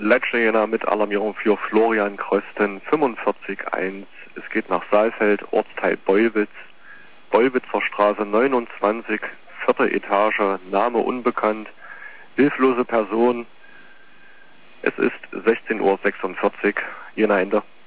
Letzte Jena mit Alarmierung für Florian Krösten 45.1. Es geht nach Saalfeld, Ortsteil Beuwitz, Beuwitzer Straße 29, 4. Etage, Name unbekannt, hilflose Person. Es ist 16:46 Uhr, Jena Ende.